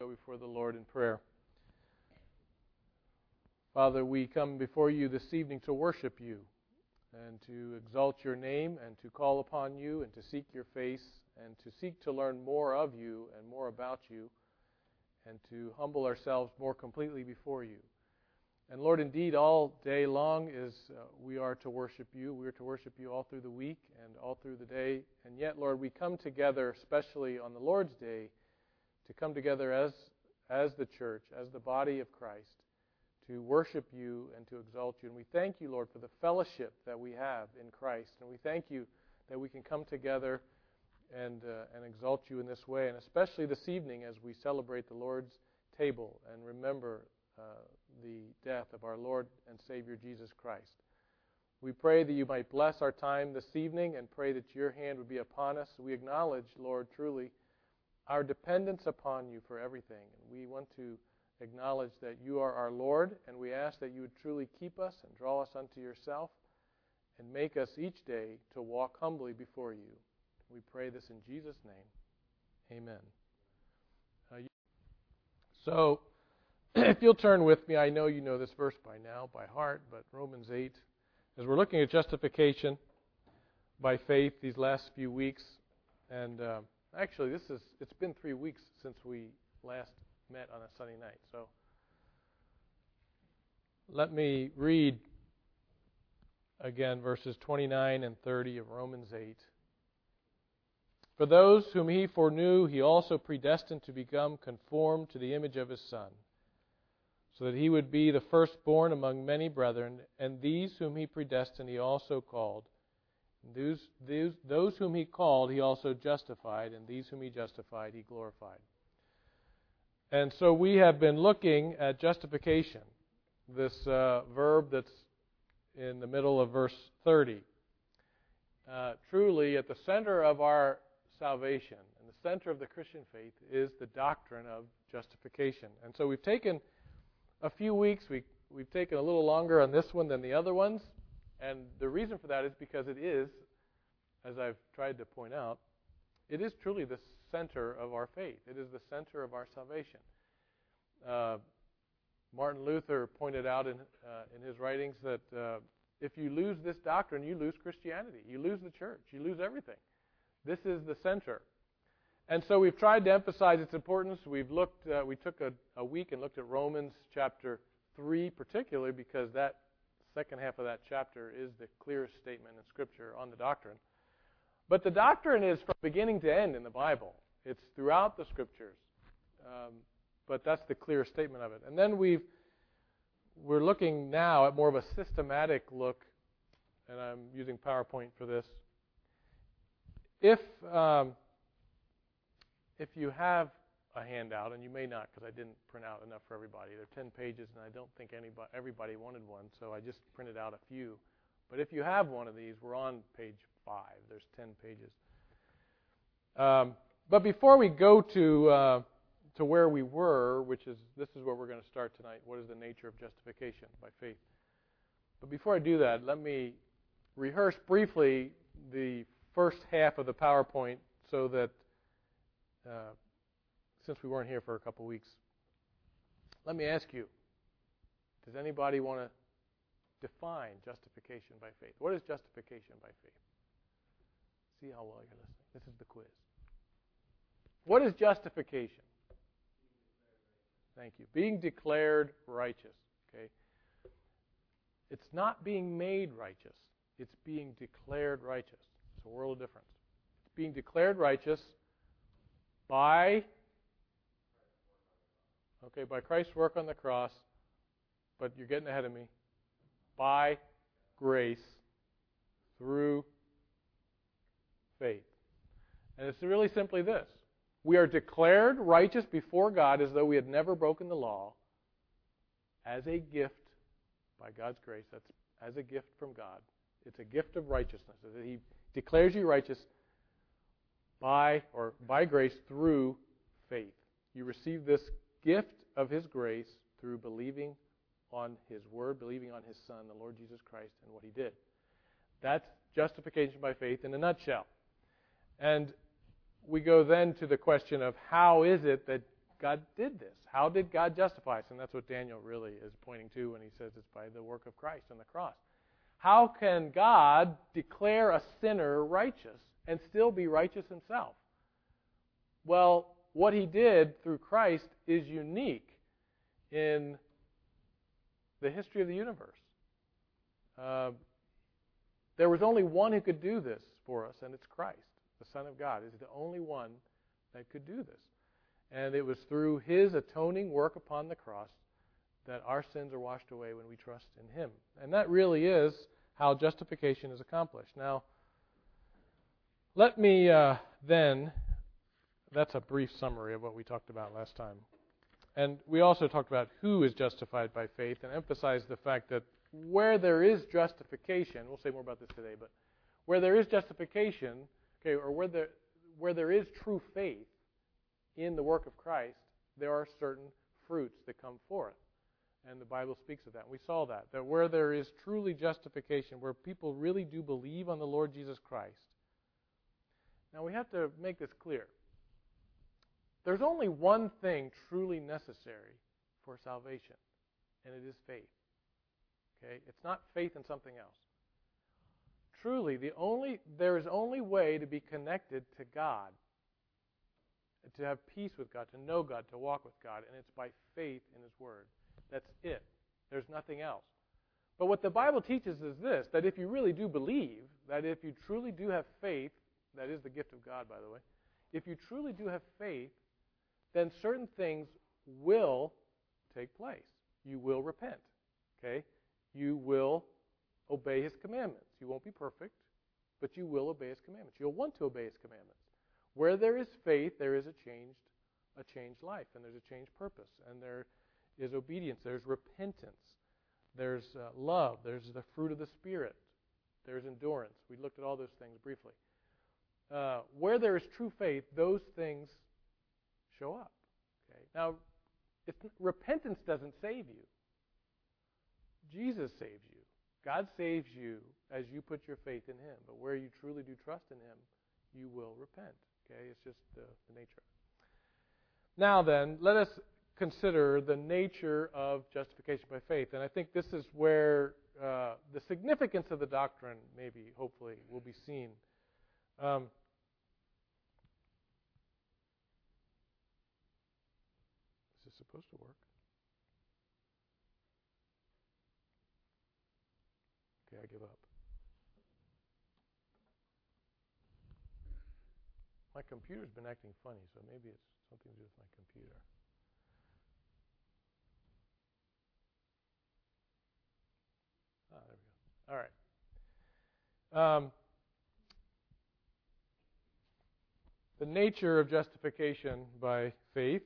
Go before the Lord in prayer. Father, we come before you this evening to worship you and to exalt your name and to call upon you and to seek your face and to seek to learn more of you and more about you and to humble ourselves more completely before you. And Lord, indeed, all day long we are to worship you. We are to worship you all through the week and all through the day. And yet, Lord, we come together, especially on the Lord's Day, to come together as the church, as the body of Christ, to worship you and to exalt you. And we thank you, Lord, for the fellowship that we have in Christ. And we thank you that we can come together and exalt you in this way, and especially this evening as we celebrate the Lord's table and remember the death of our Lord and Savior Jesus Christ. We pray that you might bless our time this evening and pray that your hand would be upon us. We acknowledge, Lord, truly, our dependence upon you for everything. And we want to acknowledge that you are our Lord, and we ask that you would truly keep us and draw us unto yourself and make us each day to walk humbly before you. We pray this in Jesus' name. Amen. So, if you'll turn with me, I know you know this verse by now, by heart, but Romans 8, as we're looking at justification by faith these last few weeks, and actually it's been 3 weeks since we last met on a Sunday night, so let me read again verses 29 and 30 of Romans 8. For those whom he foreknew, he also predestined to become conformed to the image of his Son, so that he would be the firstborn among many brethren. And these whom he predestined, he also called. And those whom he called, he also justified. And these whom he justified, he glorified. And so we have been looking at justification, this verb that's in the middle of verse 30. Truly, at the center of our salvation and the center of the Christian faith is the doctrine of justification. And so we've taken a few weeks, we've taken a little longer on this one than the other ones, and the reason for that is because it is, as I've tried to point out, it is truly the center of our faith. It is the center of our salvation. Martin Luther pointed out in his writings that if you lose this doctrine, you lose Christianity. You lose the church. You lose everything. This is the center. And so we've tried to emphasize its importance. We took a week and looked at Romans chapter 3 particularly because that second half of that chapter is the clearest statement in Scripture on the doctrine. But the doctrine is from beginning to end in the Bible. It's throughout the Scriptures. But that's the clear statement of it. And then we're looking now at more of a systematic look, and I'm using PowerPoint for this. If you have a handout, and you may not because I didn't print out enough for everybody. There are 10 pages, and I don't think everybody wanted one, so I just printed out a few. But if you have one of these, we're on page 5. There's 10 pages. But before we go to where we were, this is where we're going to start tonight. What is the nature of justification by faith? But before I do that, let me rehearse briefly the first half of the PowerPoint so that since we weren't here for a couple weeks, let me ask you, does anybody want to define justification by faith? What is justification by faith? See how well you're listening. This is the quiz. What is justification? Thank you. Being declared righteous. Okay. It's not being made righteous. It's being declared righteous. It's a world of difference. It's being declared righteous by Christ's work on the cross, but you're getting ahead of me, by grace through faith. And it's really simply this. We are declared righteous before God as though we had never broken the law as a gift by God's grace. That's as a gift from God. It's a gift of righteousness. He declares you righteous by grace through faith. You receive this gift of His grace through believing on His Word, believing on His Son, the Lord Jesus Christ, and what He did. That's justification by faith in a nutshell. And we go then to the question of how is it that God did this. How did God justify us? And that's what Daniel really is pointing to when he says it's by the work of Christ on the cross. How can God declare a sinner righteous and still be righteous himself? Well, what he did through Christ is unique in the history of the universe. There was only one who could do this for us, and it's Christ, the Son of God. Is the only one that could do this. And it was through his atoning work upon the cross that our sins are washed away when we trust in him. And that really is how justification is accomplished. Now, let me then, that's a brief summary of what we talked about last time. And we also talked about who is justified by faith and emphasized the fact that where there is justification, we'll say more about this today, but where there is justification, okay, or where there is true faith in the work of Christ, there are certain fruits that come forth. And the Bible speaks of that. And we saw that where there is truly justification, where people really do believe on the Lord Jesus Christ. Now we have to make this clear. There's only one thing truly necessary for salvation, and it is faith. Okay? It's not faith in something else. Truly, there is only way to be connected to God, to have peace with God, to know God, to walk with God, and it's by faith in his word. That's it. There's nothing else. But what the Bible teaches is this, that if you really do believe, that if you truly do have faith, that is the gift of God, by the way, if you truly do have faith, then certain things will take place. You will repent. Okay? You will obey his commandments. You won't be perfect, but you will obey his commandments. You'll want to obey his commandments. Where there is faith, there is a changed life, and there's a changed purpose, and there is obedience. There's repentance. There's love. There's the fruit of the Spirit. There's endurance. We looked at all those things briefly. Where there is true faith, those things show up. Okay? Now, repentance doesn't save you. Jesus saves you. God saves you as you put your faith in him. But where you truly do trust in him, you will repent. Okay? It's just the nature. Now then, let us consider the nature of justification by faith. And I think this is where the significance of the doctrine, maybe, hopefully, will be seen. Is this supposed to work? Okay, I give up. My computer's been acting funny, so maybe it's something to do with my computer. There we go. All right. The nature of justification by faith.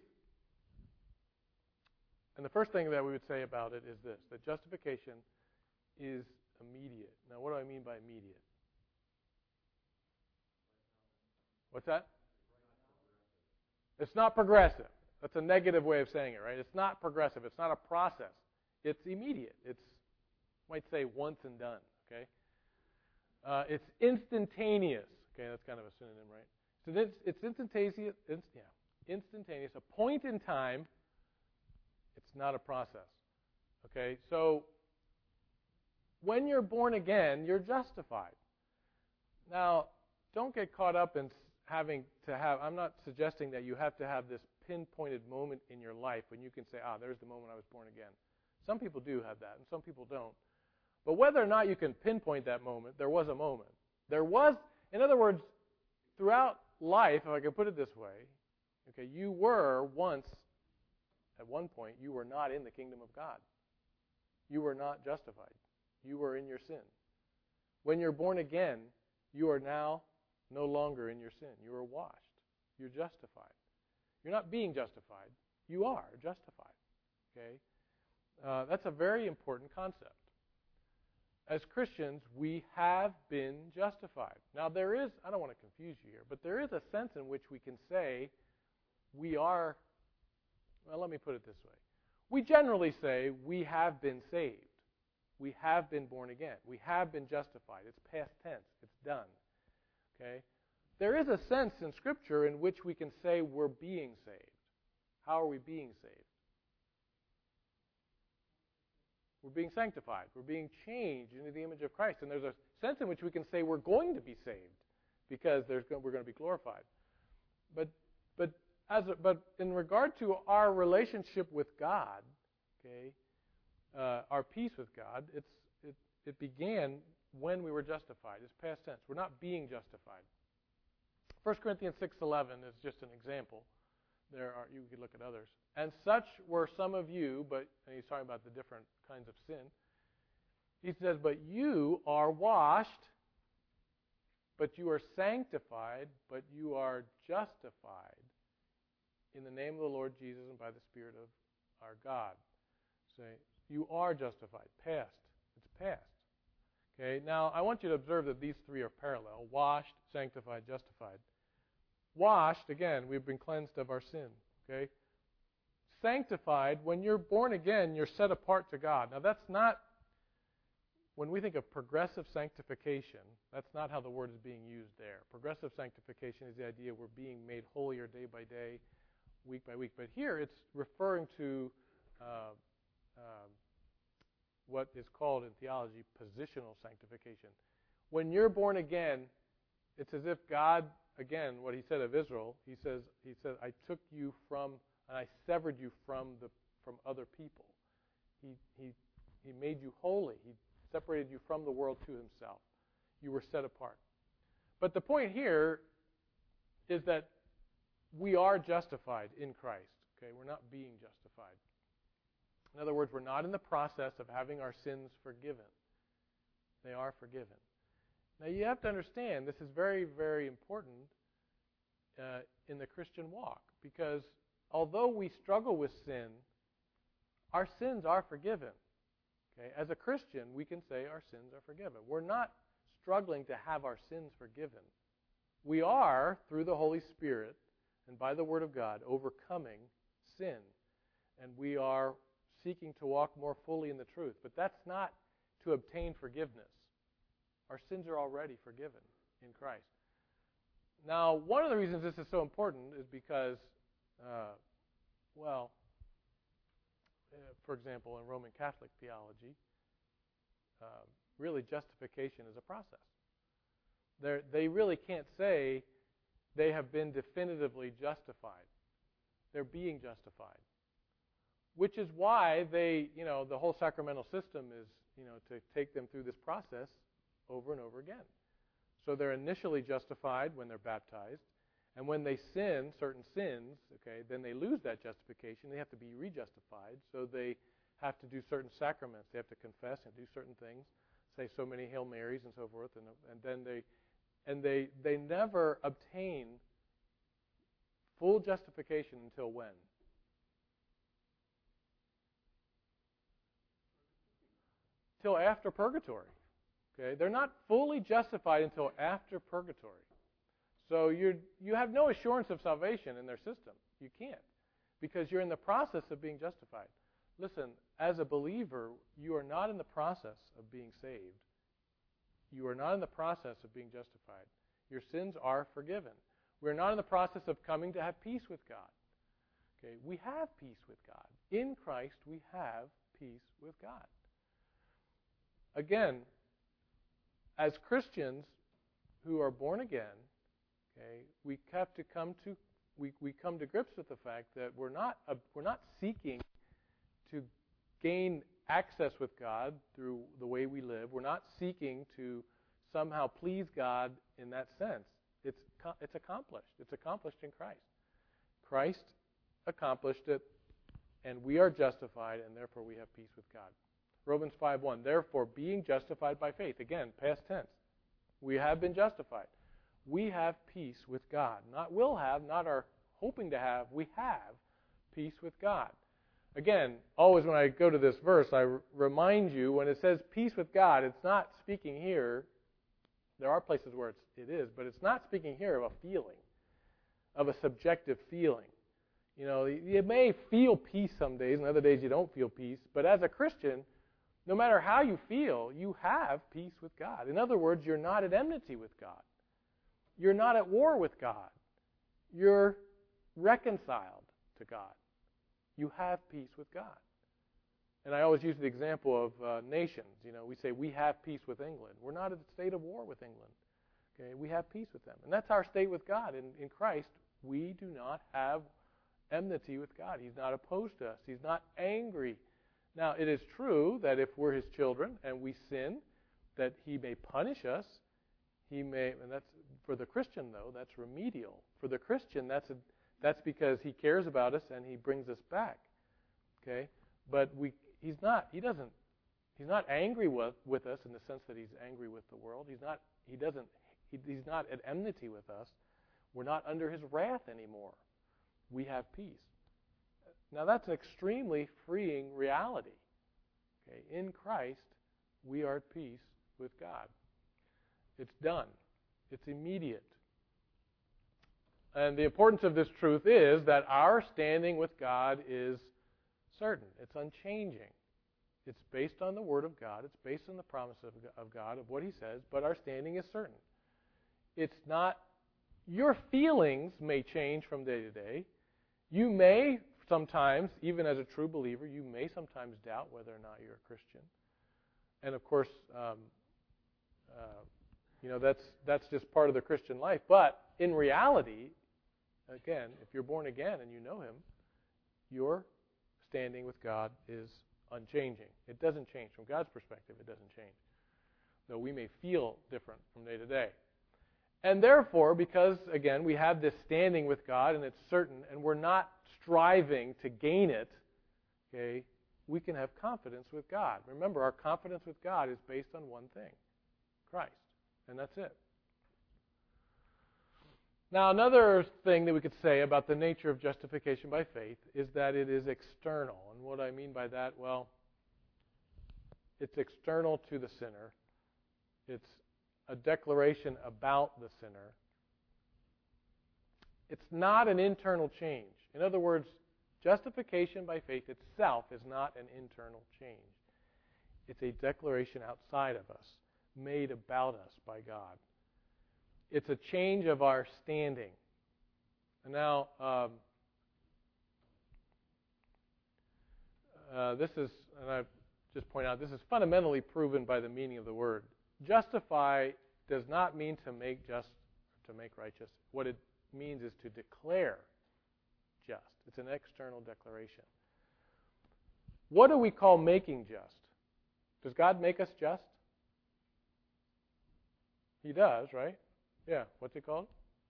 And the first thing that we would say about it is this, that justification is immediate. Now, what do I mean by immediate? What's that? It's not progressive. That's a negative way of saying it, right? It's not progressive. It's not a process. It's immediate. It's, you might say, once and done, okay? It's instantaneous. Okay, that's kind of a synonym, right? So it's instantaneous. Instantaneous. A point in time. It's not a process. Okay, so when you're born again, you're justified. Now, don't get caught up in having to have, I'm not suggesting that you have to have this pinpointed moment in your life when you can say, there's the moment I was born again. Some people do have that, and some people don't. But whether or not you can pinpoint that moment, there was a moment. There was, in other words, throughout life, if I could put it this way, okay, you were once, at one point, you were not in the kingdom of God. You were not justified. You were in your sin. When you're born again, you are now no longer in your sin. You are washed. You're justified. You're not being justified. You are justified. Okay? That's a very important concept. As Christians, we have been justified. Now, there is, I don't want to confuse you here, but there is a sense in which we can say we are, well, let me put it this way. We generally say we have been saved. We have been born again. We have been justified. It's past tense. It's done. Okay? There is a sense in Scripture in which we can say we're being saved. How are we being saved? We're being sanctified. We're being changed into the image of Christ. And there's a sense in which we can say we're going to be saved because we're going to be glorified. But in regard to our relationship with God, okay, our peace with God, it began when we were justified. It's past tense. We're not being justified. 1 Corinthians 6:11 is just an example. You could look at others. And such were some of you, and he's talking about the different kinds of sin. He says, but you are washed, but you are sanctified, but you are justified in the name of the Lord Jesus and by the Spirit of our God. Say, you are justified. Past. It's past. Okay, now I want you to observe that these three are parallel. Washed, sanctified, justified. Washed, again, we've been cleansed of our sin. Okay? Sanctified, when you're born again, you're set apart to God. Now that's not, when we think of progressive sanctification, that's not how the word is being used there. Progressive sanctification is the idea we're being made holier day by day, week by week. But here it's referring to what is called in theology positional sanctification. When you're born again, it's as if God, again, what he said of Israel, he said, I took you from, and I severed you from other people. He made you holy. He separated you from the world to himself. You were set apart. But the point here is that we are justified in Christ. Okay, we're not being justified. In other words, we're not in the process of having our sins forgiven. They are forgiven. Now you have to understand, this is very, very important in the Christian walk, because although we struggle with sin, our sins are forgiven. Okay? As a Christian, we can say our sins are forgiven. We're not struggling to have our sins forgiven. We are, through the Holy Spirit and by the Word of God, overcoming sin. And we are seeking to walk more fully in the truth. But that's not to obtain forgiveness. Our sins are already forgiven in Christ. Now, one of the reasons this is so important is because, for example, in Roman Catholic theology, really justification is a process. They really can't say they have been definitively justified. They're being justified. Which is why the whole sacramental system is, to take them through this process over and over again. So they're initially justified when they're baptized, and when they sin certain sins, okay, then they lose that justification. They have to be rejustified, so they have to do certain sacraments. They have to confess and do certain things, say so many Hail Marys and so forth, and then they never obtain full justification until when? Till after purgatory. Okay, they're not fully justified until after purgatory. So you have no assurance of salvation in their system. You can't, because you're in the process of being justified. Listen, as a believer, you are not in the process of being saved. You are not in the process of being justified. Your sins are forgiven. We're not in the process of coming to have peace with God. Okay, we have peace with God. In Christ, we have peace with God. Again, as Christians who are born again, okay, we have to come to grips with the fact that we're not seeking to gain access with God through the way we live. We're not seeking to somehow please God in that sense. It's accomplished. It's accomplished in Christ. Christ accomplished it, and we are justified, and therefore we have peace with God. Romans 5:1, therefore, being justified by faith. Again, past tense. We have been justified. We have peace with God. Not will have, not are hoping to have. We have peace with God. Again, always when I go to this verse, I remind you, when it says peace with God, it's not speaking here. There are places where it is, but it's not speaking here of a feeling, of a subjective feeling. You may feel peace some days, and other days you don't feel peace. But as a Christian, no matter how you feel, you have peace with God. In other words, you're not at enmity with God. You're not at war with God. You're reconciled to God. you have peace with God. And I always use the example of nations. We say we have peace with England. We're not in a state of war with England. Okay, we have peace with them. And that's our state with God. In Christ, we do not have enmity with God. He's not opposed to us. He's not angry. Now, it is true that if we're His children and we sin, that He may punish us. And that's for the Christian, though, that's remedial. For the Christian, that's because He cares about us and He brings us back. Okay, but He's not angry with us in the sense that He's angry with the world. He's not at enmity with us. We're not under His wrath anymore. We have peace. Now that's an extremely freeing reality. Okay? In Christ, we are at peace with God. It's done. It's immediate. And the importance of this truth is that our standing with God is certain. It's unchanging. It's based on the Word of God. It's based on the promise of God, of what He says, but our standing is certain. It's not, your feelings may change from day to day. You may sometimes, even as a true believer, you may sometimes doubt whether or not you're a Christian. And of course, that's just part of the Christian life. But in reality, again, if you're born again and you know Him, your standing with God is unchanging. It doesn't change. From God's perspective, it doesn't change. Though we may feel different from day to day. And therefore, because, again, we have this standing with God and it's certain, and we're not striving to gain it, okay, we can have confidence with God. Remember, our confidence with God is based on one thing, Christ. And that's it. Now, another thing that we could say about the nature of justification by faith is that it is external. And what I mean by that, well, it's external to the sinner. It's a declaration about the sinner. It's not an internal change. In other words, justification by faith itself is not an internal change. It's a declaration outside of us, made about us by God. It's a change of our standing. And now, this is, and I just point out, this is fundamentally proven by the meaning of the word. Justify does not mean to make just, to make righteous. What it means is to declare just. It's an external declaration. What do we call making just? Does God make us just? He does, right? Yeah. What's it called?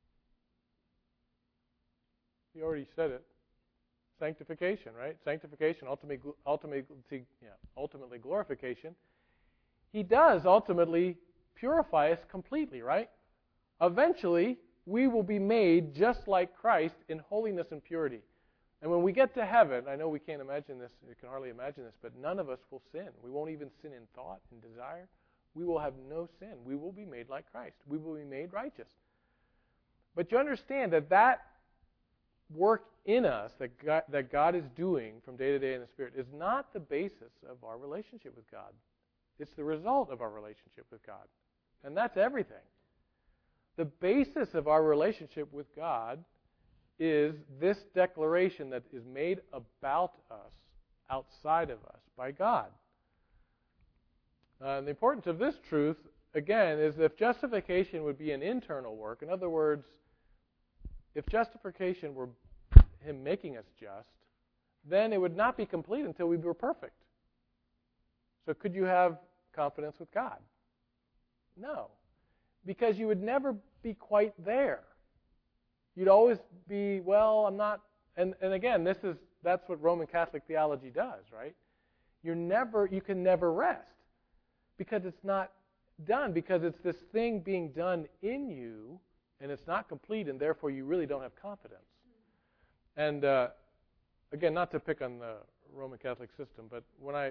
You already said it. Sanctification, right? Sanctification, ultimately glorification. He does ultimately purify us completely, right? Eventually, we will be made just like Christ in holiness and purity. And when we get to heaven, I know we can't imagine this, you can hardly imagine this, but none of us will sin. We won't even sin in thought and desire. We will have no sin. We will be made like Christ. We will be made righteous. But you understand that work in us that God is doing from day to day in the Spirit is not the basis of our relationship with God. It's the result of our relationship with God. And that's everything. The basis of our relationship with God is this declaration that is made about us, outside of us, by God. And the importance of this truth, again, is if justification would be an internal work, in other words, if justification were Him making us just, then it would not be complete until we were perfect. So could you have confidence with God? No. Because you would never be quite there. You'd always be, well, I'm not, and again, that's what Roman Catholic theology does, right? You can never rest. Because it's not done, because it's this thing being done in you, and it's not complete, and therefore you really don't have confidence. And again, not to pick on the Roman Catholic system, but when I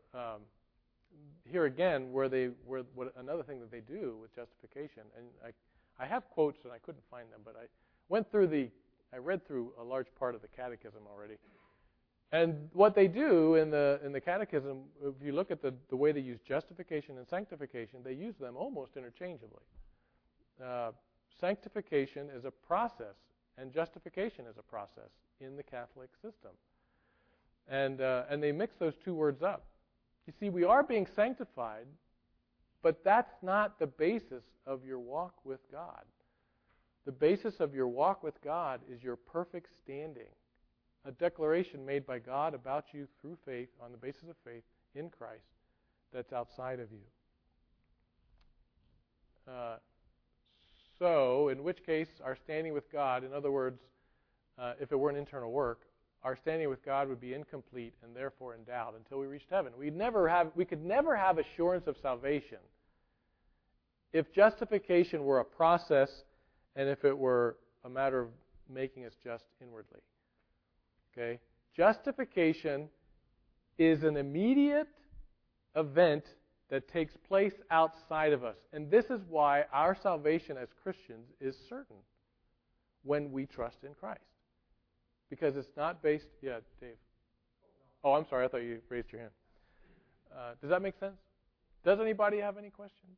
here again, what another thing that they do with justification, and I have quotes and I couldn't find them, but I read through a large part of the Catechism already. And what they do in the Catechism, if you look at the way they use justification and sanctification, they use them almost interchangeably. Sanctification is a process, and justification is a process in the Catholic system. And they mix those two words up. You see, we are being sanctified, but that's not the basis of your walk with God. The basis of your walk with God is your perfect standing, a declaration made by God about you through faith, on the basis of faith in Christ, that's outside of you. So, in which case, our standing with God, in other words, if it were an internal work, our standing with God would be incomplete and therefore in doubt until we reached heaven. We could never have assurance of salvation if justification were a process and if it were a matter of making us just inwardly. Okay? Justification is an immediate event that takes place outside of us. And this is why our salvation as Christians is certain when we trust in Christ. Because it's not based... Yeah, Dave. Oh, I'm sorry. I thought you raised your hand. Does that make sense? Does anybody have any questions?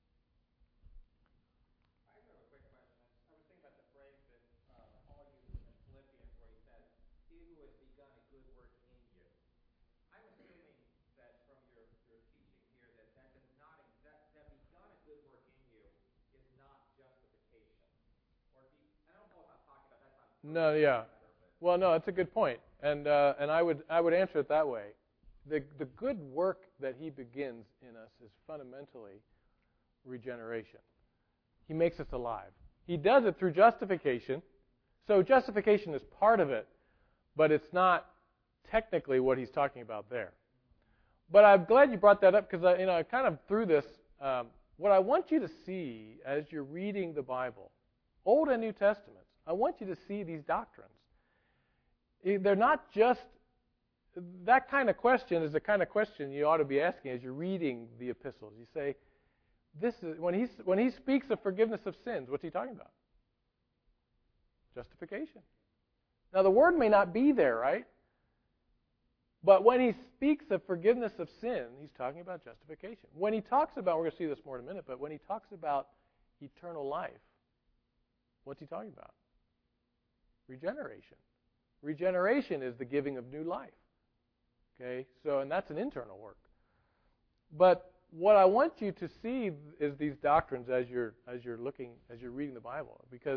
I have a quick question. I was thinking about the phrase that Paul uses in Philippians where he says, "He who has begun a good work in you." I'm assuming that from your teaching here that that begun a good work in you is not justification. Or I don't know if I'm talking about that. No, yeah. Well, no, that's a good point, and I would answer it that way. The good work that he begins in us is fundamentally regeneration. He makes us alive. He does it through justification. So justification is part of it, but it's not technically what he's talking about there. But I'm glad you brought that up because I kind of threw this. What I want you to see as you're reading the Bible, Old and New Testaments, I want you to see these doctrines. They're not just that kind of question is the kind of question you ought to be asking as you're reading the epistles. You say, "This is when he speaks of forgiveness of sins. What's he talking about? Justification." Now the word may not be there, right? But when he speaks of forgiveness of sin, he's talking about justification. When he talks about, we're going to see this more in a minute, but when he talks about eternal life, what's he talking about? Regeneration. Regeneration is the giving of new life. Okay? So, and that's an internal work. But what I want you to see is these doctrines as you're reading the Bible, because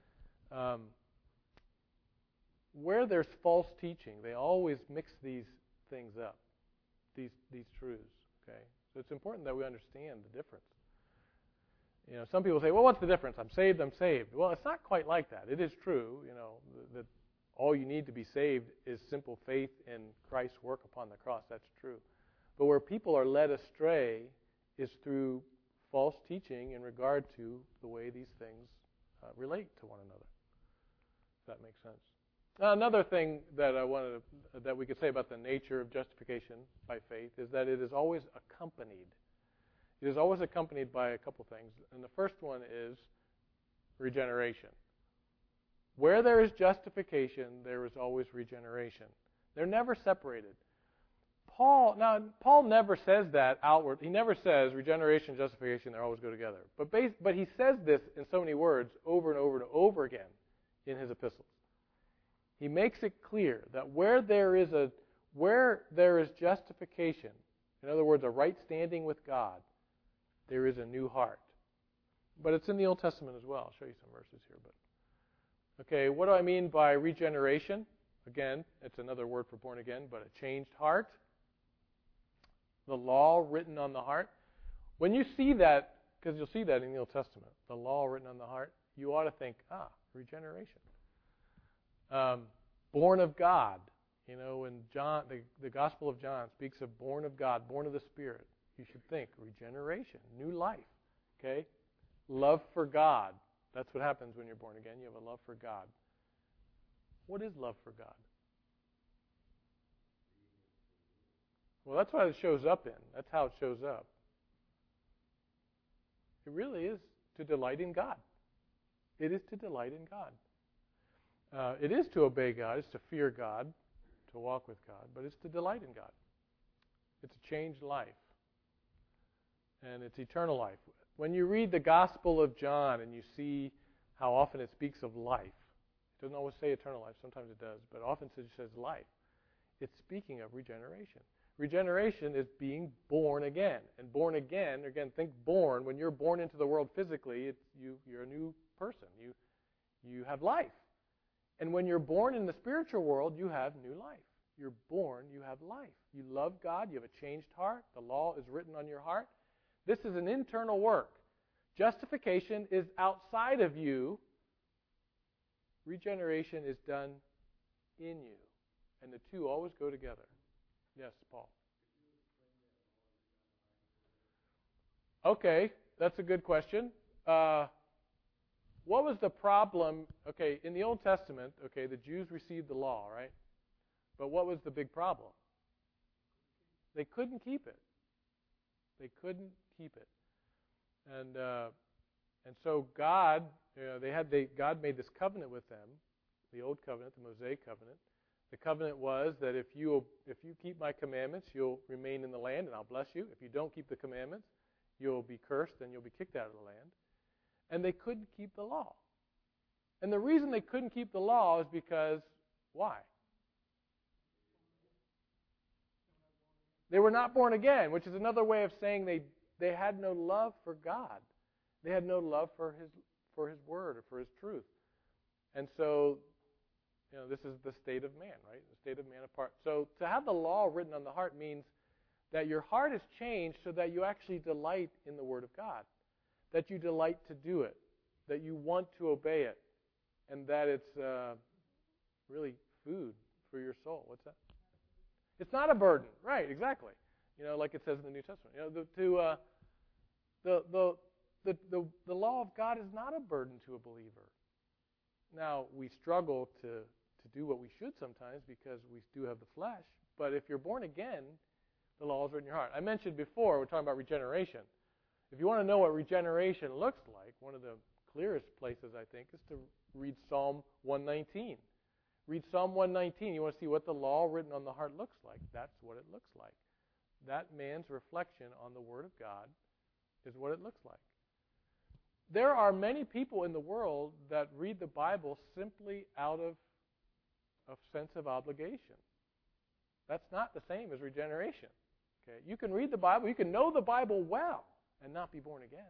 where there's false teaching, they always mix these things up, these truths. Okay, so it's important that we understand the difference. Some people say, "Well, what's the difference? I'm saved. I'm saved." Well, it's not quite like that. It is true, that all you need to be saved is simple faith in Christ's work upon the cross. That's true. But where people are led astray is through false teaching in regard to the way these things relate to one another. If that makes sense. Another thing that that we could say about the nature of justification by faith is that it is always accompanied. It is always accompanied by a couple things. And the first one is regeneration. Where there is justification, there is always regeneration. They're never separated. Paul never says that outward. He never says regeneration and justification, they always go together. But he says this in so many words over and over and over again in his epistles. He makes it clear that where there is justification, in other words, a right standing with God, there is a new heart. But it's in the Old Testament as well. I'll show you some verses here. Okay, what do I mean by regeneration? Again, it's another word for born again, but a changed heart. The law written on the heart. When you see that, because you'll see that in the Old Testament, the law written on the heart, you ought to think, regeneration. Born of God. When John, the Gospel of John speaks of born of God, born of the Spirit, you should think regeneration, new life. Okay? Love for God. That's what happens when you're born again. You have a love for God. What is love for God? Well, that's what it shows up in. That's how it shows up. It really is to delight in God. It is to delight in God. It is to obey God. It's to fear God, to walk with God. But it's to delight in God. It's a changed life. And it's eternal life. When you read the Gospel of John and you see how often it speaks of life, it doesn't always say eternal life. Sometimes it does. But often it says life. it's speaking of regeneration. Regeneration is being born again. And born again, think born. When you're born into the world physically, you're a new person. You have life. And when you're born in the spiritual world, you have new life. You're born, you have life. You love God, you have a changed heart. The law is written on your heart. This is an internal work. Justification is outside of you. Regeneration is done in you. And the two always go together. Yes, Paul. Okay, that's a good question. What was the problem? Okay, in the Old Testament, the Jews received the law, right? But what was the big problem? They couldn't keep it. They couldn't keep it. And so God, God made this covenant with them, the Old Covenant, the Mosaic Covenant. The covenant was that if you keep my commandments, you'll remain in the land and I'll bless you. If you don't keep the commandments, you'll be cursed and you'll be kicked out of the land. And they couldn't keep the law. And the reason they couldn't keep the law is because, why? They were not born again, which is another way of saying they had no love for God. They had no love for His Word or for His truth. And so, this is the state of man, right? The state of man apart. So to have the law written on the heart means that your heart is changed so that you actually delight in the Word of God, that you delight to do it, that you want to obey it, and that it's really food for your soul. What's that? It's not a burden, right? Exactly. Like it says in the New Testament. The law of God is not a burden to a believer. Now we struggle to do what we should sometimes because we do have the flesh. But if you're born again, the law is written in your heart. I mentioned before we're talking about regeneration. If you want to know what regeneration looks like, one of the clearest places I think is to read Psalm 119. Read Psalm 119. You want to see what the law written on the heart looks like. That's what it looks like. That man's reflection on the Word of God is what it looks like. There are many people in the world that read the Bible simply out of a sense of obligation. That's not the same as regeneration. Okay? You can read the Bible, you can know the Bible well and not be born again.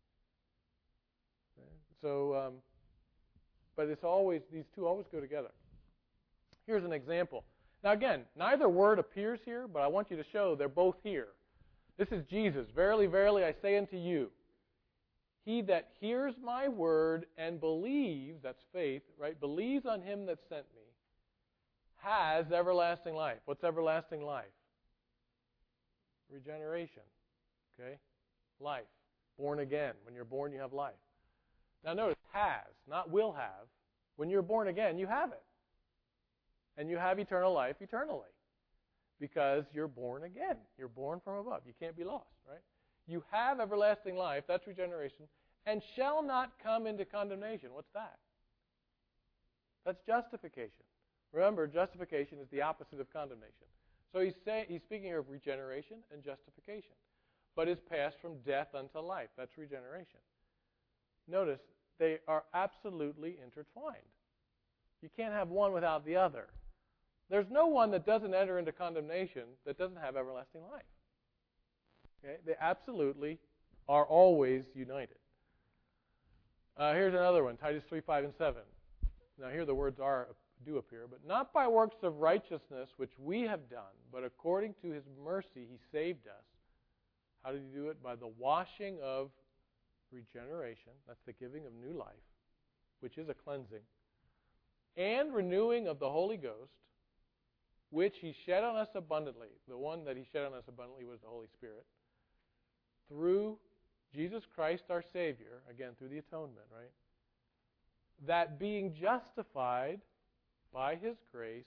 Okay? So, but these two always go together. Here's an example. Now again, neither word appears here, but I want you to show they're both here. This is Jesus. Verily, verily, I say unto you, he that hears my word and believes, that's faith, right? Believes on him that sent me, has everlasting life. What's everlasting life? Regeneration. Okay? Life. Born again. When you're born, you have life. Now notice, has, not will have. When you're born again, you have it. And you have eternal life eternally. Because you're born again. You're born from above. You can't be lost, right? You have everlasting life, that's regeneration, and shall not come into condemnation. What's that? That's justification. Remember, justification is the opposite of condemnation. So he's speaking here of regeneration and justification. But is passed from death unto life. That's regeneration. Notice, they are absolutely intertwined. You can't have one without the other. There's no one that doesn't enter into condemnation that doesn't have everlasting life. Okay? They absolutely are always united. Here's another one, Titus 3, 5, and 7. Now here the words do appear, but not by works of righteousness which we have done, but according to His mercy He saved us. How did He do it? By the washing of regeneration, that's the giving of new life, which is a cleansing, and renewing of the Holy Ghost, which He shed on us abundantly. The one that He shed on us abundantly was the Holy Spirit. Through Jesus Christ our Savior, again through the atonement, right? That being justified by His grace,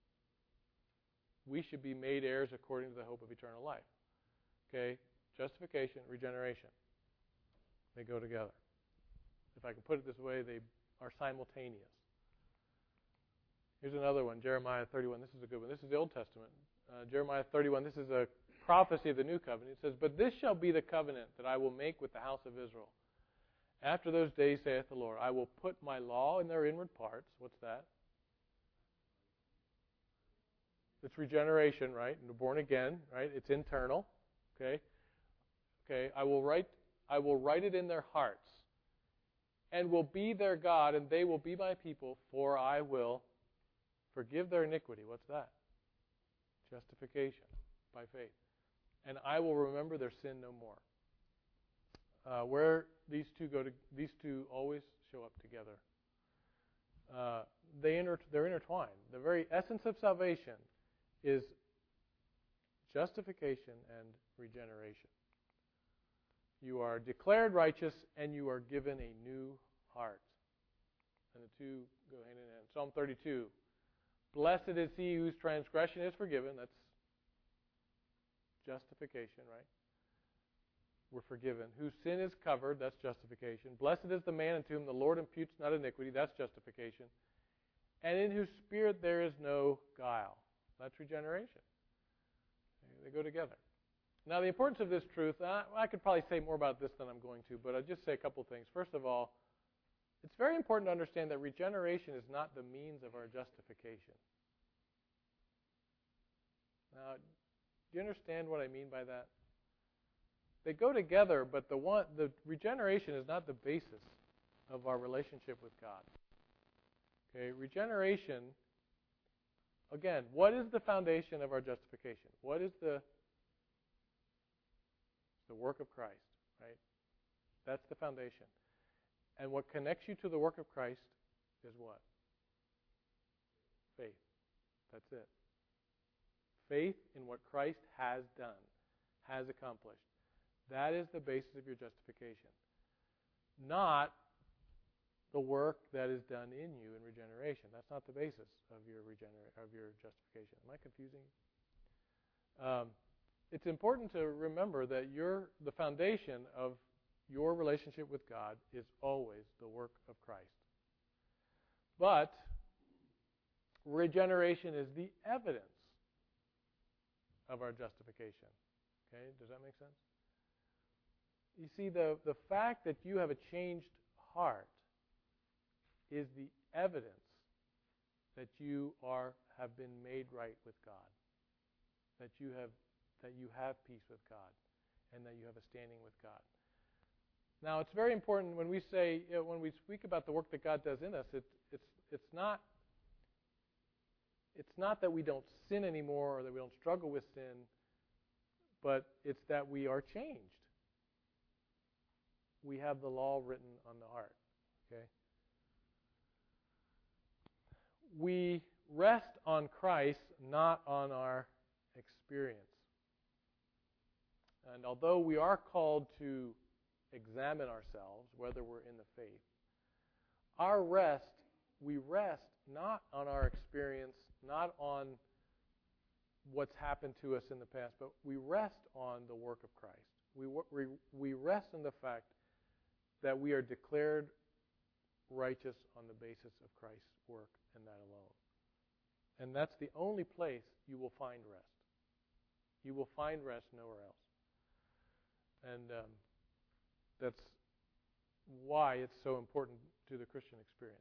we should be made heirs according to the hope of eternal life. Okay? Justification, regeneration. They go together. If I can put it this way, they are simultaneous. Here's another one, Jeremiah 31. This is a good one. This is the Old Testament. Jeremiah 31, this is a prophecy of the new covenant. It says, but this shall be the covenant that I will make with the house of Israel. After those days, saith the Lord, I will put my law in their inward parts. What's that? It's regeneration, right? And born again, right? It's internal. Okay? Okay, I will write it in their hearts, and will be their God, and they will be my people, for I will forgive their iniquity. What's that? Justification by faith. And I will remember their sin no more. Where these two always show up together. They're intertwined. The very essence of salvation is justification and regeneration. You are declared righteous, and you are given a new heart. And the two go hand in hand. Psalm 32. Blessed is he whose transgression is forgiven. That's justification, right? We're forgiven. Whose sin is covered. That's justification. Blessed is the man unto whom the Lord imputes not iniquity. That's justification. And in whose spirit there is no guile. That's regeneration. They go together. Now, the importance of this truth, I could probably say more about this than I'm going to, but I'll just say a couple things. First of all, it's very important to understand that regeneration is not the means of our justification. Now, do you understand what I mean by that? They go together, but the regeneration is not the basis of our relationship with God. Okay, regeneration, again, what is the foundation of our justification? What is the work of Christ, right? That's the foundation. And what connects you to the work of Christ is what? Faith. That's it. Faith in what Christ has done, has accomplished. That is the basis of your justification. Not the work that is done in you in regeneration. That's not the basis of your justification. Am I confusing you? It's important to remember that the foundation of your relationship with God is always the work of Christ. But regeneration is the evidence of our justification. Okay? Does that make sense? You see, the fact that you have a changed heart is the evidence that you have been made right with God, that you have peace with God, and that you have a standing with God. Now, it's very important when we speak about the work that God does in us. It's not that we don't sin anymore or that we don't struggle with sin, but it's that we are changed. We have the law written on the heart. Okay? We rest on Christ, not on our experience. And although we are called to examine ourselves, whether we're in the faith, we rest not on our experience, not on what's happened to us in the past, but we rest on the work of Christ. We rest in the fact that we are declared righteous on the basis of Christ's work and that alone. And that's the only place you will find rest. You will find rest nowhere else. And that's why it's so important to the Christian experience.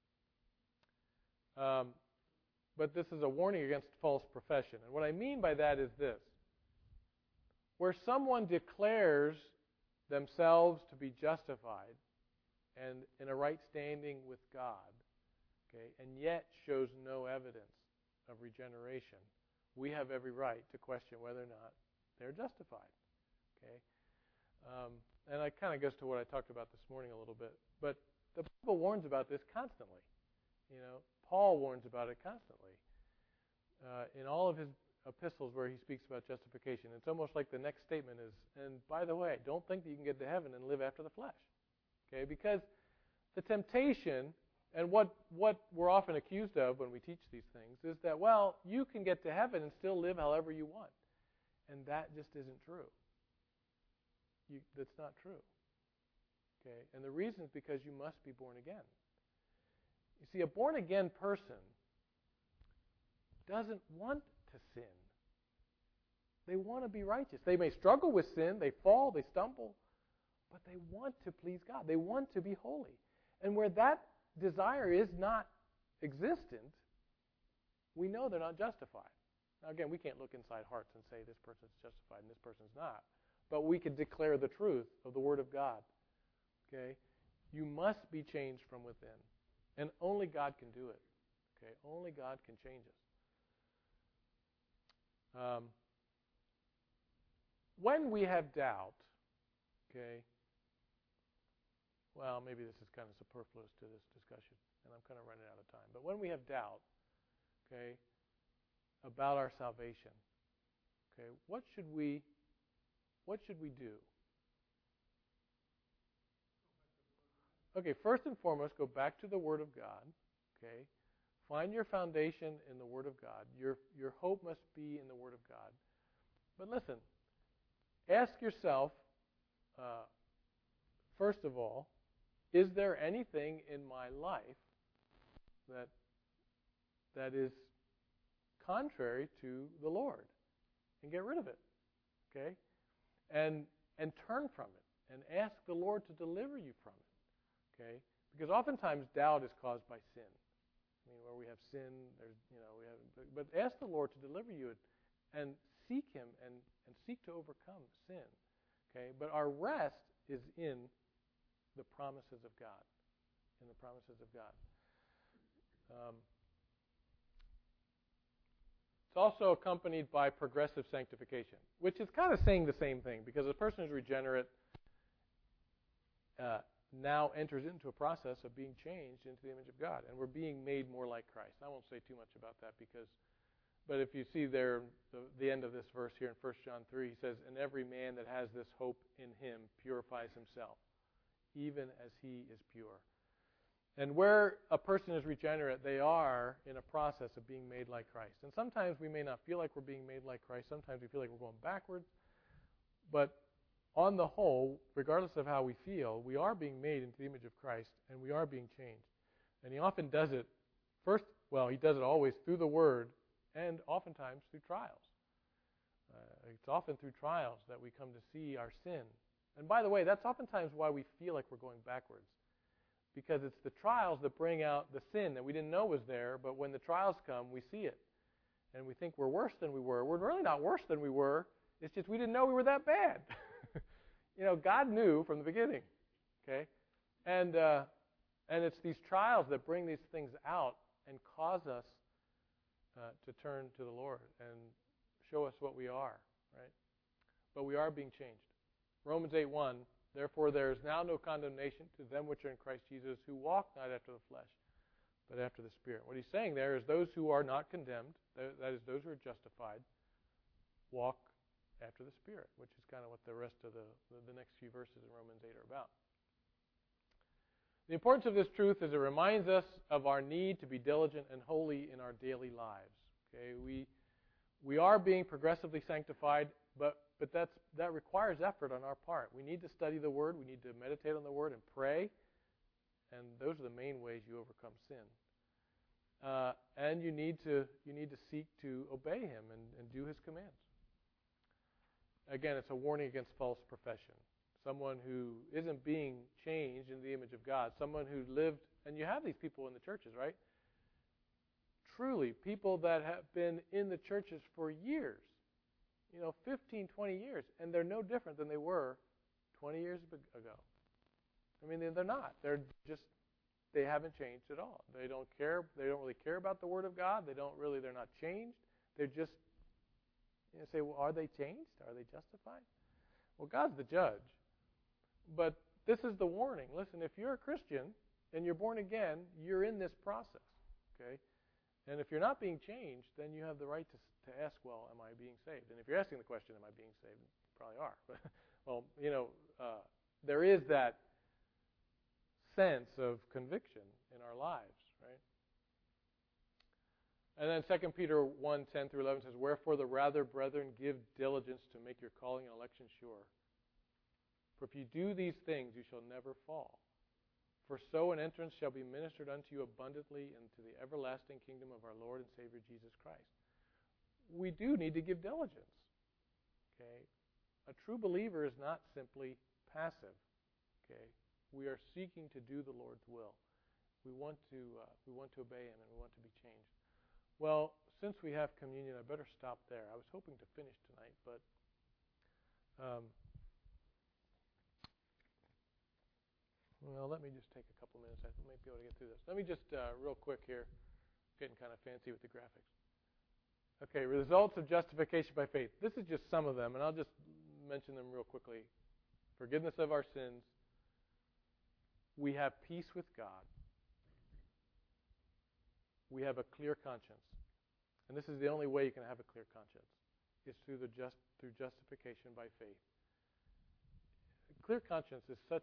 But this is a warning against false profession. And what I mean by that is this. Where someone declares themselves to be justified and in a right standing with God, okay, and yet shows no evidence of regeneration, we have every right to question whether or not they're justified. Okay, and it kind of goes to what I talked about this morning a little bit. But the Bible warns about this constantly. You know, Paul warns about it constantly. In all of his epistles where he speaks about justification, it's almost like the next statement is, and by the way, don't think that you can get to heaven and live after the flesh. Okay, because the temptation and what we're often accused of when we teach these things is that, well, you can get to heaven and still live however you want. And that just isn't true. That's not true. Okay, and the reason is because you must be born again. You see, a born-again person doesn't want to sin. They want to be righteous. They may struggle with sin, they fall, they stumble, but they want to please God. They want to be holy. And where that desire is not existent, we know they're not justified. Now, again, we can't look inside hearts and say this person's justified and this person's not. But we can declare the truth of the Word of God. Okay? You must be changed from within. And only God can do it. Okay? Only God can change us. When we have doubt, okay, well, maybe this is kind of superfluous to this discussion, and I'm kind of running out of time. But when we have doubt, okay, about our salvation, okay, what should we do? Okay, first and foremost, go back to the Word of God. Okay, find your foundation in the Word of God. Your hope must be in the Word of God. But listen, ask yourself, first of all, is there anything in my life that is contrary to the Lord? And get rid of it. Okay? And turn from it. And ask the Lord to deliver you from it. Okay? Because oftentimes doubt is caused by sin. I mean, where we have sin, but ask the Lord to deliver you and seek Him and seek to overcome sin. Okay? But our rest is in the promises of God. In the promises of God. It's also accompanied by progressive sanctification, which is kind of saying the same thing, because a person who's regenerate now enters into a process of being changed into the image of God, and we're being made more like Christ. I won't say too much about that, but if you see there, the end of this verse here in 1 John 3, he says, "And every man that has this hope in him purifies himself, even as he is pure." And where a person is regenerate, they are in a process of being made like Christ. And sometimes we may not feel like we're being made like Christ. Sometimes we feel like we're going backwards. But on the whole, regardless of how we feel, we are being made into the image of Christ, and we are being changed. And he often does it he does it always through the Word, and oftentimes through trials. It's often through trials that we come to see our sin. And by the way, that's oftentimes why we feel like we're going backwards. Because it's the trials that bring out the sin that we didn't know was there, but when the trials come, we see it. And we think we're worse than we were. We're really not worse than we were. It's just we didn't know we were that bad. God knew from the beginning. Okay? And it's these trials that bring these things out and cause us to turn to the Lord and show us what we are, right? But we are being changed. Romans 8:1, "Therefore there is now no condemnation to them which are in Christ Jesus, who walk not after the flesh, but after the Spirit." What he's saying there is those who are not condemned, that is, those who are justified, walk after the Spirit, which is kind of what the rest of the next few verses in Romans 8 are about. The importance of this truth is it reminds us of our need to be diligent and holy in our daily lives. Okay, we are being progressively sanctified, but that requires effort on our part. We need to study the Word, we need to meditate on the Word and pray, and those are the main ways you overcome sin. And you need to seek to obey Him and do His commands. Again, it's a warning against false profession. Someone who isn't being changed in the image of God, someone who lived, and you have these people in the churches, right? Truly, people that have been in the churches for years, 15, 20 years, and they're no different than they were 20 years ago. I mean, they're not. They haven't changed at all. They don't care. They don't really care about the Word of God. They're not changed. They're just, say, well, are they changed? Are they justified? Well, God's the judge. But this is the warning. Listen, if you're a Christian and you're born again, you're in this process, okay? And if you're not being changed, then you have the right to ask, well, am I being saved? And if you're asking the question, am I being saved? You probably are. Well, there is that sense of conviction in our lives, right? And then 2 Peter 1:10 through 11 says, "Wherefore the rather, brethren, give diligence to make your calling and election sure. For if you do these things, you shall never fall. For so an entrance shall be ministered unto you abundantly into the everlasting kingdom of our Lord and Savior Jesus Christ." We do need to give diligence. Okay? A true believer is not simply passive. Okay? We are seeking to do the Lord's will. We want to obey Him, and we want to be changed. Well, since we have communion, I better stop there. I was hoping to finish tonight, but well, let me just take a couple minutes. I might be able to get through this. Let me just, real quick here, getting kind of fancy with the graphics. Okay, results of justification by faith. This is just some of them, and I'll just mention them real quickly. Forgiveness of our sins. We have peace with God. We have a clear conscience. And this is the only way you can have a clear conscience. It's through justification by faith. A clear conscience is such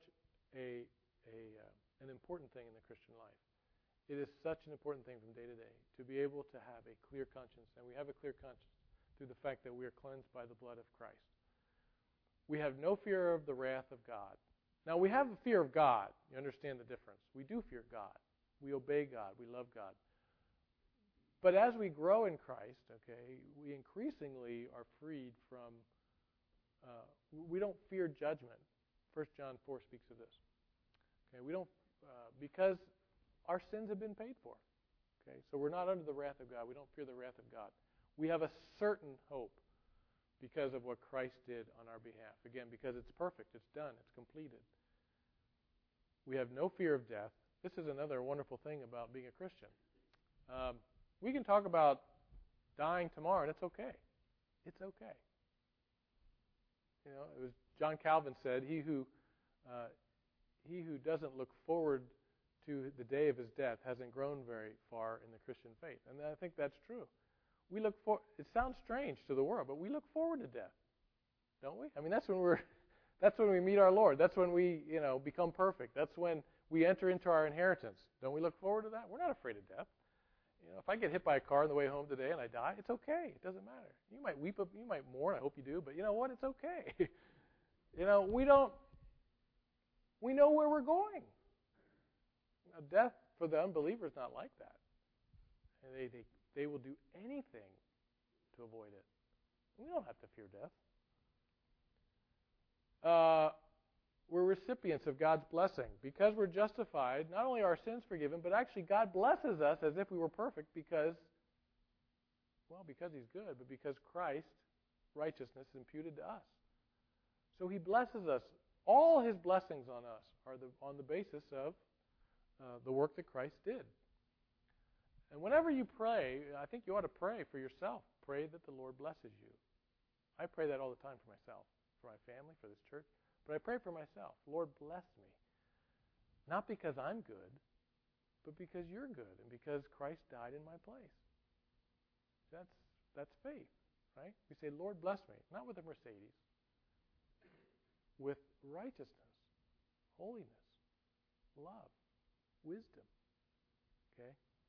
an important thing in the Christian life. It is such an important thing from day to day to be able to have a clear conscience. And we have a clear conscience through the fact that we are cleansed by the blood of Christ. We have no fear of the wrath of God. Now, we have a fear of God. You understand the difference. We do fear God. We obey God. We love God. But as we grow in Christ, okay, we increasingly are freed from, we don't fear judgment. 1 John 4 speaks of this. Okay, we don't, because our sins have been paid for. Okay, so we're not under the wrath of God. We don't fear the wrath of God. We have a certain hope because of what Christ did on our behalf. Again, because it's perfect, it's done, it's completed. We have no fear of death. This is another wonderful thing about being a Christian. We can talk about dying tomorrow, and it's okay. It's okay. You know, it was John Calvin said, he who doesn't look forward to the day of his death hasn't grown very far in the Christian faith. And I think that's true. We look for, it sounds strange to the world, but we look forward to death. Don't we? I mean, that's when we meet our Lord. That's when we, become perfect. That's when we enter into our inheritance. Don't we look forward to that? We're not afraid of death. If I get hit by a car on the way home today and I die, it's okay. It doesn't matter. You might weep, you might mourn. I hope you do, but you know what? It's okay. We know where we're going. Now, death for the unbeliever is not like that. And they will do anything to avoid it. We don't have to fear death. We're recipients of God's blessing. Because we're justified, not only are our sins forgiven, but actually God blesses us as if we were perfect because He's good, but because Christ's righteousness is imputed to us. So He blesses us. All His blessings on us are on the basis of the work that Christ did. And whenever you pray, I think you ought to pray for yourself. Pray that the Lord blesses you. I pray that all the time for myself, for my family, for this church. But I pray for myself. Lord, bless me. Not because I'm good, but because you're good and because Christ died in my place. That's faith, right? We say, Lord, bless me. Not with a Mercedes. With righteousness, holiness, love, wisdom. Okay?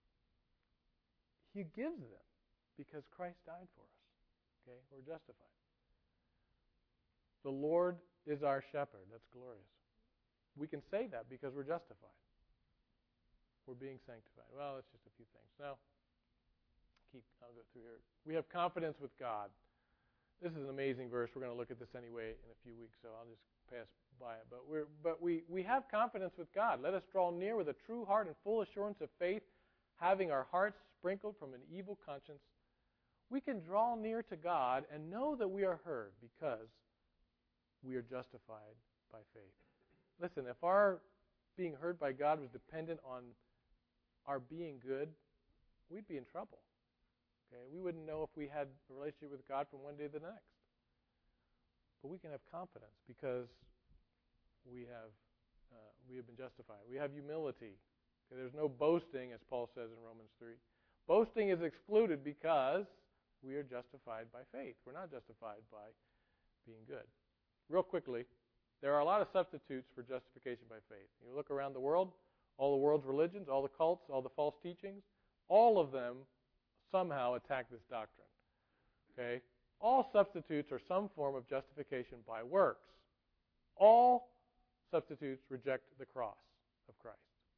He gives them because Christ died for us. Okay? We're justified. The Lord is our shepherd. That's glorious. We can say that because we're justified. We're being sanctified. Well, that's just a few things. Now, I'll go through here. We have confidence with God. This is an amazing verse. We're going to look at this anyway in a few weeks, so I'll just pass by it. But we have confidence with God. Let us draw near with a true heart and full assurance of faith, having our hearts sprinkled from an evil conscience. We can draw near to God and know that we are heard because we are justified by faith. Listen, if our being heard by God was dependent on our being good, we'd be in trouble. Okay? We wouldn't know if we had a relationship with God from one day to the next. But we can have confidence because we have been justified. We have humility. Okay? There's no boasting, as Paul says in Romans 3. Boasting is excluded because we are justified by faith. We're not justified by being good. Real quickly, there are a lot of substitutes for justification by faith. You look around the world, all the world's religions, all the cults, all the false teachings, all of them somehow attack this doctrine. Okay? All substitutes are some form of justification by works. All substitutes reject the cross of Christ.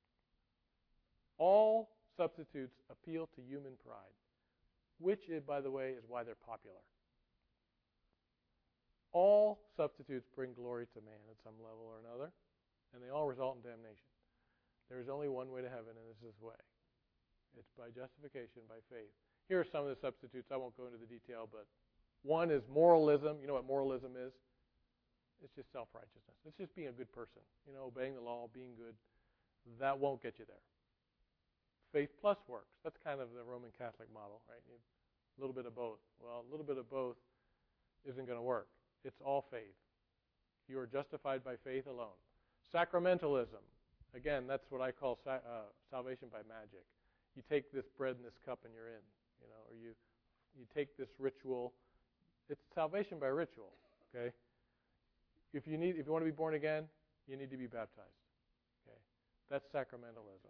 All substitutes appeal to human pride, which, by the way, is why they're popular. All substitutes bring glory to man at some level or another, and they all result in damnation. There is only one way to heaven, and this is the way. It's by justification, by faith. Here are some of the substitutes. I won't go into the detail, but one is moralism. You know what moralism is? It's just self-righteousness. It's just being a good person. Obeying the law, being good. That won't get you there. Faith plus works. That's kind of the Roman Catholic model, right? A little bit of both. Well, a little bit of both isn't going to work. It's all faith. You are justified by faith alone. Sacramentalism. Again, that's what I call salvation by magic. You take this bread and this cup and you're in, or you take this ritual. It's salvation by ritual, okay? If you want to be born again, you need to be baptized, okay? That's sacramentalism.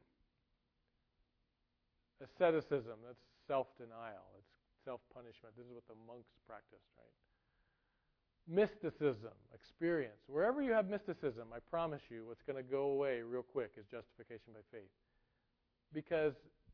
Asceticism, that's self-denial. It's self-punishment. This is what the monks practiced, right? Mysticism, experience. Wherever you have mysticism, I promise you what's going to go away real quick is justification by faith. Because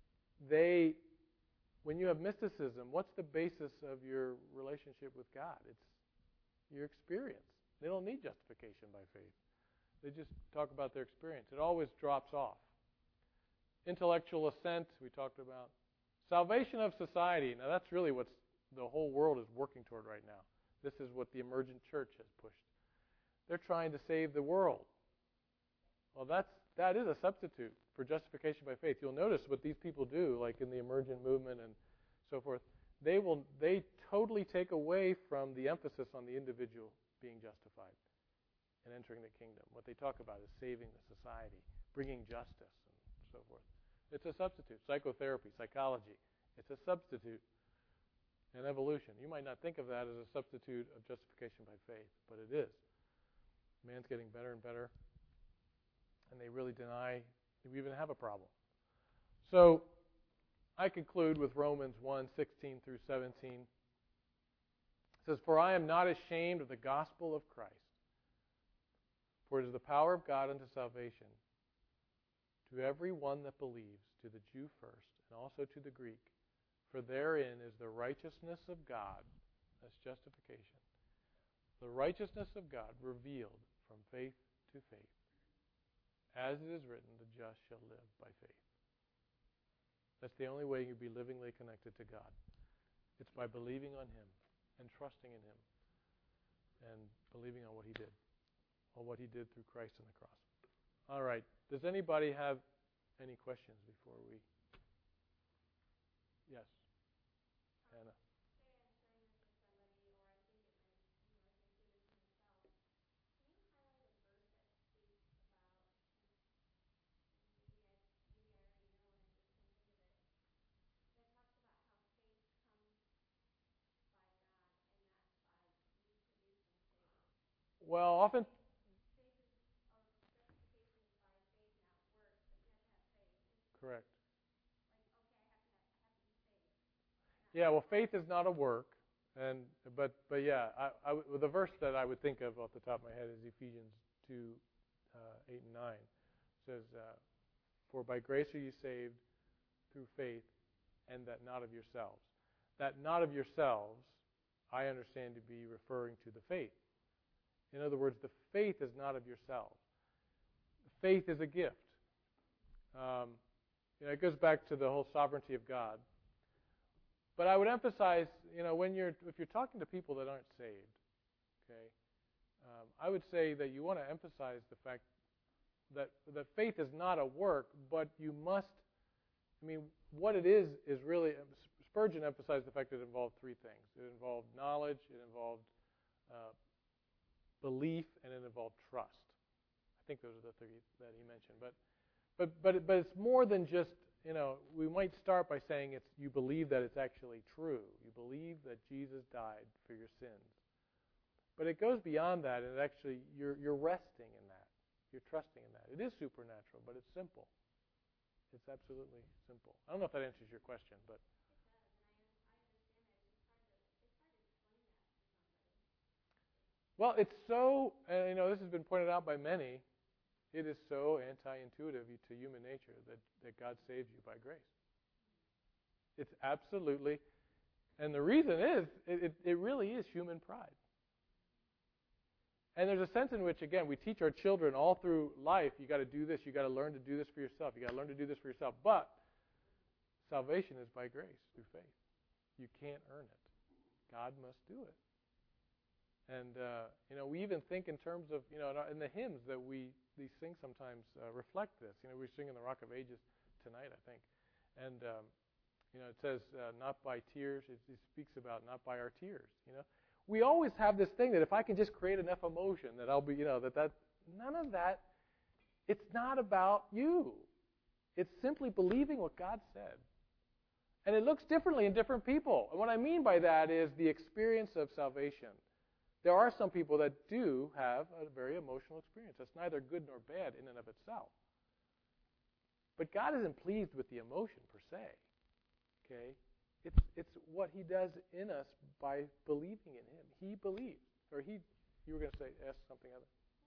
when you have mysticism, what's the basis of your relationship with God? It's your experience. They don't need justification by faith. They just talk about their experience. It always drops off. Intellectual assent, we talked about. Salvation of society. Now that's really what the whole world is working toward right now. This is what the emergent church has pushed. They're trying to save the world. Well, that is a substitute for justification by faith. You'll notice what these people do, like in the emergent movement and so forth. They totally take away from the emphasis on the individual being justified and entering the kingdom. What they talk about is saving the society, bringing justice, and so forth. It's a substitute. Psychotherapy, psychology. It's a substitute. And evolution. You might not think of that as a substitute of justification by faith, but it is. Man's getting better and better, and they really deny that we even have a problem. So I conclude with Romans 1:16 through 17. It says, "For I am not ashamed of the gospel of Christ, for it is the power of God unto salvation to every one that believes, to the Jew first, and also to the Greek. For therein is the righteousness of God," that's justification, "the righteousness of God revealed from faith to faith. As it is written, the just shall live by faith." That's the only way you'll be livingly connected to God. It's by believing on Him and trusting in Him and believing on what He did, or what He did through Christ on the cross. All right. Does anybody have any questions before we? Yes. Anna. Well, often. Correct. Yeah, well, faith is not a work, but yeah, the verse that I would think of off the top of my head is Ephesians 2:8 and 9. It says, "For by grace are you saved through faith, and that not of yourselves." That "not of yourselves," I understand to be referring to the faith. In other words, the faith is not of yourselves. Faith is a gift. It goes back to the whole sovereignty of God. But I would emphasize, if you're talking to people that aren't saved, okay, I would say that you want to emphasize the fact that faith is not a work, but you must. What it is really. Spurgeon emphasized the fact that it involved three things. It involved knowledge, it involved belief, and it involved trust. I think those are the three that he mentioned. But it's more than just. We might start by saying you believe that it's actually true. You believe that Jesus died for your sins. But it goes beyond that, and actually you're resting in that. You're trusting in that. It is supernatural, but it's simple. It's absolutely simple. I don't know if that answers your question, but. Well, it's so, this has been pointed out by many, it is so anti-intuitive to human nature that God saves you by grace. It's absolutely, and the reason is, it really is human pride. And there's a sense in which, again, we teach our children all through life, you got to do this, you got to learn to do this for yourself, you got to learn to do this for yourself. But salvation is by grace, through faith. You can't earn it. God must do it. And, we even think in terms of, in the hymns that we sing sometimes reflect this. We sing in the Rock of Ages tonight, I think. And, it says, not by tears. It speaks about not by our tears, We always have this thing that if I can just create enough emotion that I'll be, that none of that, it's not about you. It's simply believing what God said. And it looks differently in different people. And what I mean by that is the experience of salvation. There are some people that do have a very emotional experience. That's neither good nor bad in and of itself. But God isn't pleased with the emotion per se. Okay? It's what He does in us by believing in Him. He believes. You were going to ask something other.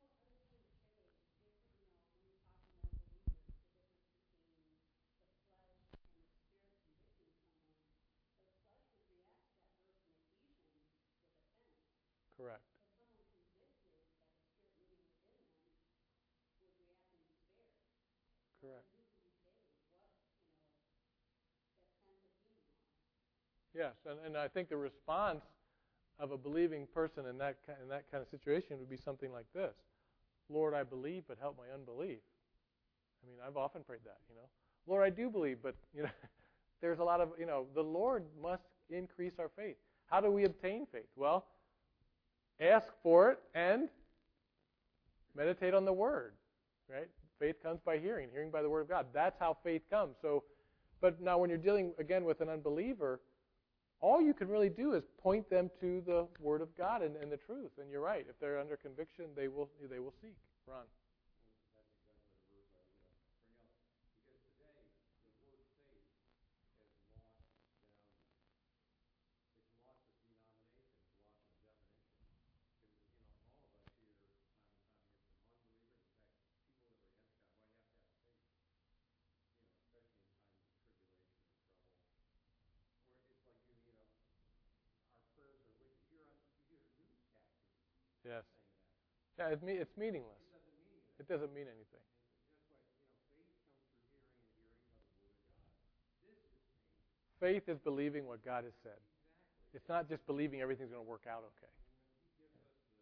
Correct. If someone convicted that the Spirit moving within them would react in despair. Correct. Who could be saved? What, that sense of being lost. Yes, and I think the response of a believing person in that kind of situation would be something like this: Lord, I believe, but help my unbelief. I mean, I've often prayed that. Lord, I do believe, but there's a lot of the Lord must increase our faith. How do we obtain faith? Well, ask for it and meditate on the Word, right? Faith comes by hearing, hearing by the Word of God. That's how faith comes. But now when you're dealing, again, with an unbeliever, all you can really do is point them to the Word of God and the truth. And you're right. If they're under conviction, they will seek. Ron. That's exactly the verse I was going to bring up. Because today, the word faith has lost its value. It's lost its denomination. It's lost its definition. Because, all of us here, time and time again, from unbelievers, in fact, people that are against God, why you have to have faith? Especially in times of tribulation or trouble. Where it's like, our prayers are wicked. You hear newscasters Yes. saying that. Yeah, it's meaningless. It doesn't mean anything. It doesn't mean anything. That's why, faith comes through hearing and hearing by the Word of God. This is faith. Faith is believing what God has said. Exactly. It's not just believing everything's going to work out okay. And when He gives us the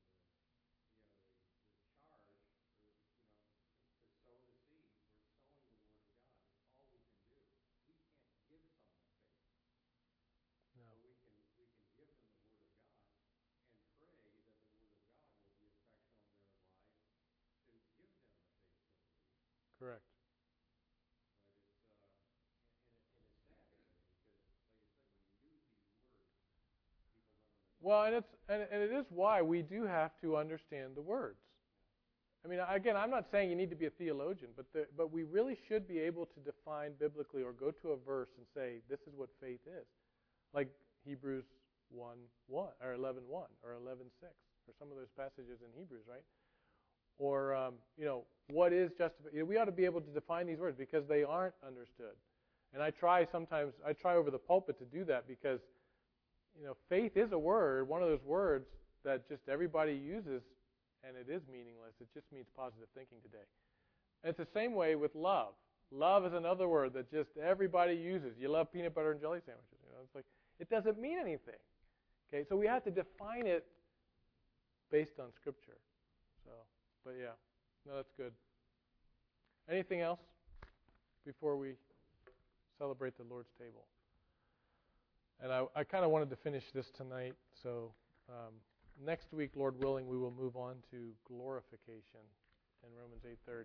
charge, or, to sow the seed, we're sowing the Word of God. It's all we can do. We can't give someone faith. No. So we can give them the Word of God and pray that the Word of God will be effectual in their lives to give them the faith to believe. Correct. But it's and it's sad today because, like I said, when you use these words, people don't understand. Well, and it is why we do have to understand the words. I mean, again, I'm not saying you need to be a theologian, but we really should be able to define biblically or go to a verse and say, this is what faith is. Like Hebrews 1:1 or 11:1 or 11:6 or some of those passages in Hebrews, right? Or, what is justification? We ought to be able to define these words because they aren't understood. And I try over the pulpit to do that because, faith is a word, one of those words that just everybody uses, and it is meaningless. It just means positive thinking today. And it's the same way with love. Love is another word that just everybody uses. You love peanut butter and jelly sandwiches. It's like, it doesn't mean anything. Okay, so we have to define it based on Scripture. But yeah, no, that's good. Anything else before we celebrate the Lord's table? And I kind of wanted to finish this tonight, so next week, Lord willing, we will move on to glorification in Romans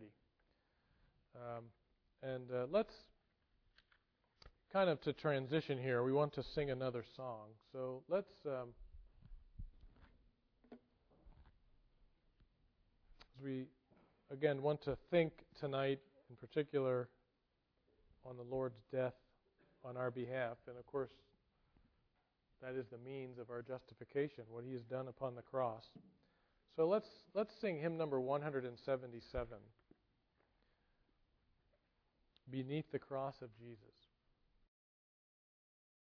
8:30. Let's kind of to transition here. We want to sing another song, so let's. As we, again, want to think tonight in particular on the Lord's death on our behalf. And, of course, that is the means of our justification, what He has done upon the cross. So let's sing hymn number 177, Beneath the Cross of Jesus.